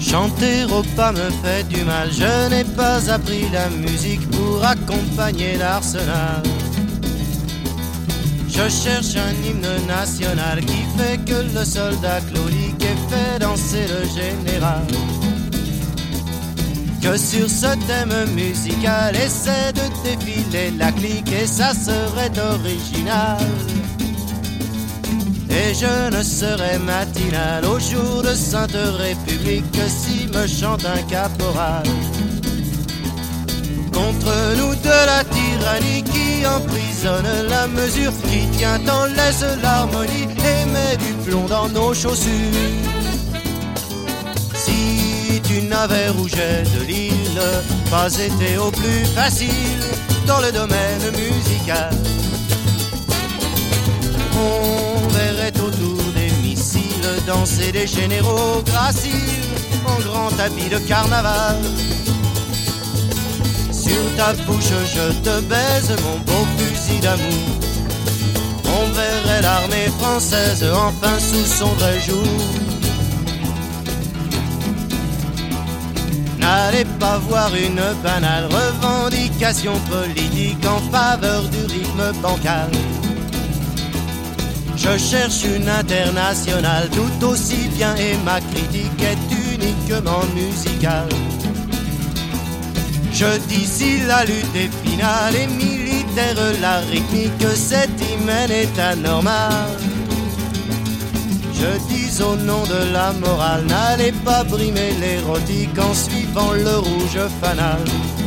Chanter au pas me fait du mal, je n'ai pas appris la musique pour accompagner l'arsenal. Je cherche un hymne national qui fait que le soldat claudique et fait danser le général. Que sur ce thème musical essaie de défiler la clique et ça serait original. Et je ne serais matinal au jour de Sainte République que si me chante un caporal. Contre nous de la tyrannie qui emprisonne la mesure, qui tient en laisse l'harmonie et met du plomb dans nos chaussures. Si tu n'avais Rouget de Lille pas été au plus facile dans le domaine musical, on verrait autour des missiles danser des généraux graciles en grand habit de carnaval. Sur ta bouche je te baise mon beau fusil d'amour. On verrait l'armée française enfin sous son vrai jour. N'allez pas voir une banale revendication politique en faveur du rythme bancal. Je cherche une internationale tout aussi bien et ma critique est uniquement musicale. Je dis si la lutte est finale et militaire, la rythmique, cet hymen est anormal. Je dis au nom de la morale, n'allez pas brimer l'érotique en suivant le rouge fanal.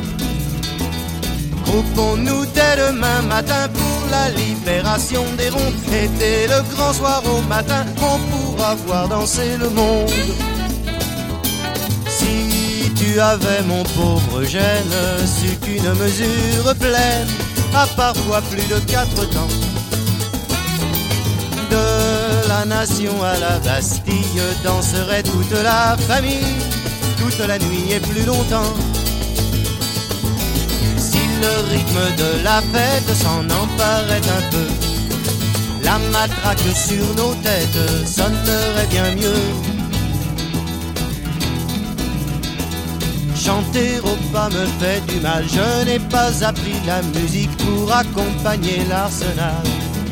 Groupons-nous dès demain matin pour la libération des ronds. Et dès le grand soir au matin, on pourra voir danser le monde. Si tu avais, mon pauvre Eugène, su qu'une mesure pleine a parfois plus de 4 temps, de la nation à la Bastille danserait toute la famille, toute la nuit et plus longtemps. Si le rythme de la fête s'en emparait un peu, la matraque sur nos têtes sonnerait bien mieux. Chanter au pas me fait du mal, je n'ai pas appris la musique pour accompagner l'arsenal.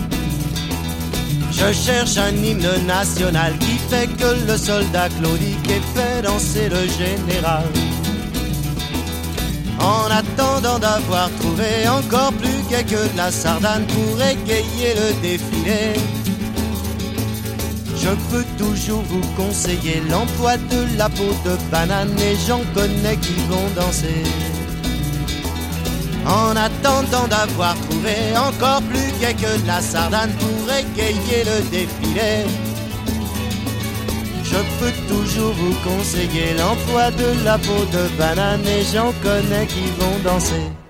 Je cherche un hymne national qui fait que le soldat claudique et fait danser le général. En attendant d'avoir trouvé encore plus gai que de la sardane pour égayer le défilé, je peux toujours vous conseiller l'emploi de la peau de banane et j'en connais qui vont danser. En attendant d'avoir trouvé encore plus gai que de la sardane pour égayer le défilé, je peux toujours vous conseiller l'emploi de la peau de banane et j'en connais qui vont danser.